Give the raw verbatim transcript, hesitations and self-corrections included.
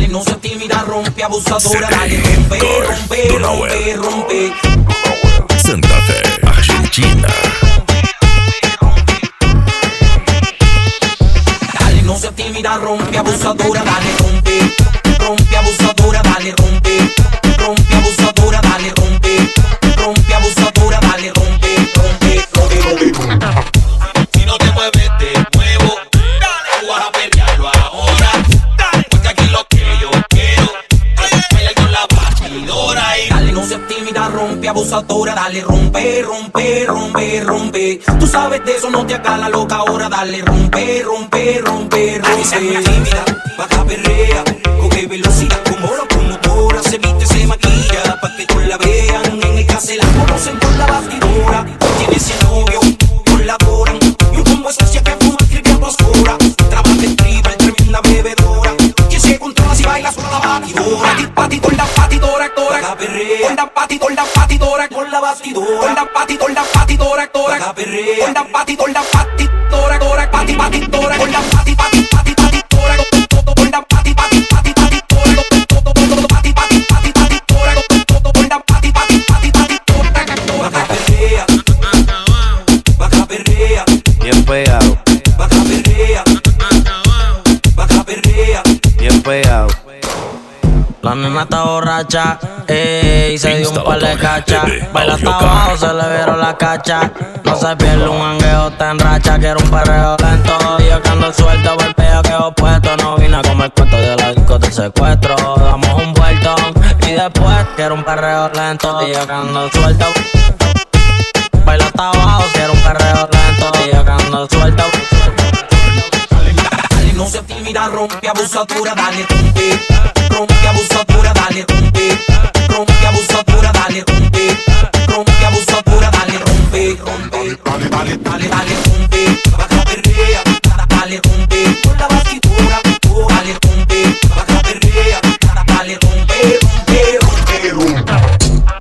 no seas tímida, rompe, abusadora. Dale, rompe, rompe, rompe, rompe. Santa Fe, Argentina. Dale, no seas tímida, rompe, abusadora. Dale, rompe, rompe, abusadora. Dale, rompe, rompe, abusadora. Dale, rompe, rompe, abusadora. Dale, rompe, rompe, rompe, rompe. Si no te mueves, te muevo. Dale, tú vas a pelearlo ahora. Dale, porque aquí lo que yo quiero es bailar con la batidora. Y dale, no seas tímida, rompe, abusadora. Dale, rompe, rompe, rompe, rompe. Tú sabes de eso, no te hagas la loca ahora. Dale, rompe, rompe, rompe, rompe. sea tímida, baja perrea, coge velocidad como locomotora. Se viste, se maquilla, pa' que tú la vean. En el que se la conocen por la batidora. Tiene ese novio, colaboran. Y un combo especial que fuma escribiendo oscura. Trabaja en triple, tremenda bebedora. Que se controla si baila sola la batidora. Pati, pati, con la batidora, tora. Baja perrea, con la pati, con la batidora, con la batidora. Con la pati, con la batidora, tora. Baja perrea, con la pati, con la batidora, tora. Pati, pati, tora, con la pati, pati, pati, pati, tora. Con la pati, pati, pati, pati, tora. Pati, pati, pati, pati, tora. Con la pati, pati, pati, pati, tora. Baja perrea, baja perrea, Bien pegado, baja perrea, baja perrea. bien pegado. La nena está borracha, ey, se dio un par de cachas. Baila hasta abajo, se le vieron la cacha. No se pierde un jangueo, está en racha. Quiero un perreo lento, yo que ando suelto. Por el peo que he opuesto, no vine a comer cuento de la disco del secuestro. Damos un vueltón y después quiero un perreo lento, y yo que ando suelto. Baila hasta abajo, quiero un perreo lento, y yo que ando suelto. Dale, no seas tímida, rompe, abusadora. Dale, rompe, rompe, abusadora. Dale, rompe, rompe, abusadora. Dale, rompe, rompe, abusadora. Dale, rompe, rompe, dale, dale, dale, dale, rompe. Baja perrea, dale, rompe. Con la batidora.